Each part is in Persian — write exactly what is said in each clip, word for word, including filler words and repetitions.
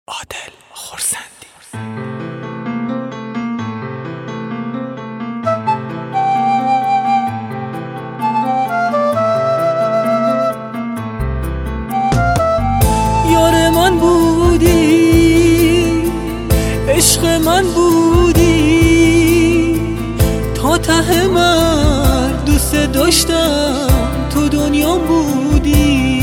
عادل خورسندی. یار من بودی، عشق من بودی، تا ته من دوست داشتم، تو دنیام بودی.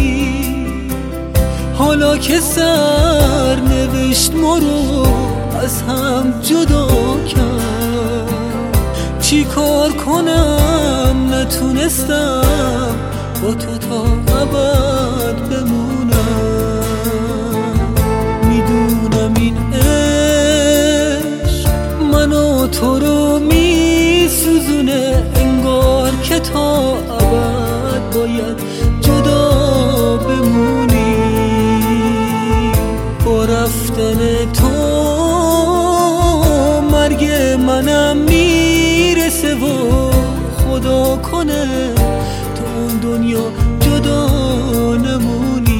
حالا که سر نوشت ما رو از هم جدا کرد، چی کار کنم نتونستم با تو تا ابد بمونم. میدونم این عشق منو تو رو میسوزونه، انگار که تا ابد باید جدا بمونی. با رفتن تو مرگ منم میرسه و خدا کنه تو اون دنیا جدا نمونی.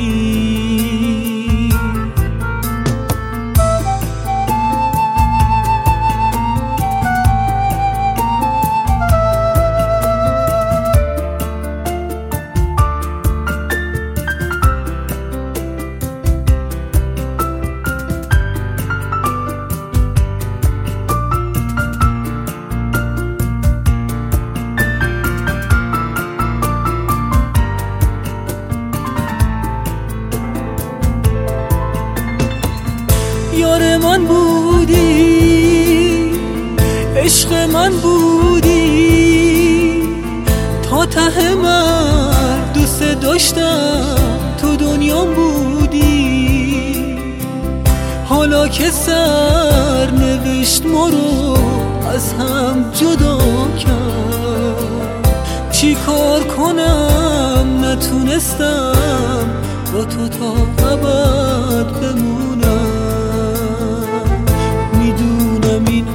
یار من بودی، عشق من بودی، تا ته من دوست داشتم، تو دنیام بودی. حالا که سر نوشت ما رو از هم جدا کرد، چی کار کنم نتونستم با تو تا ابد بمونم. این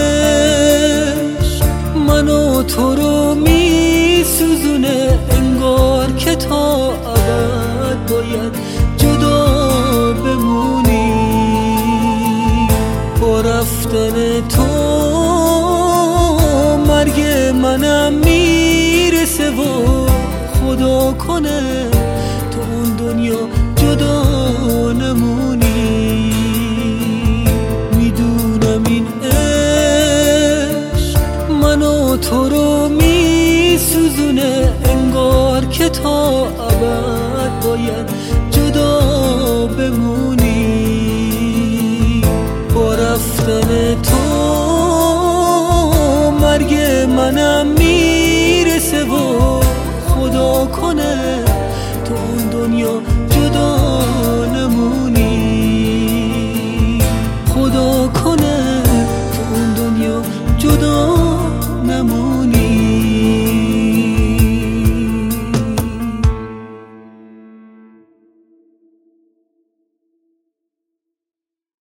عشق منو تو رو میسوزونه، انگار که تا ابد باید جدا بمونی. با رفتن تو مرگ منم میرسه و خدا کنه تو اون دنیا جدا نمونی. این عشق منو تو رو میسوزونه، انگار که تا ابد باید جدا بمونی. با رفتن تو مرگ منم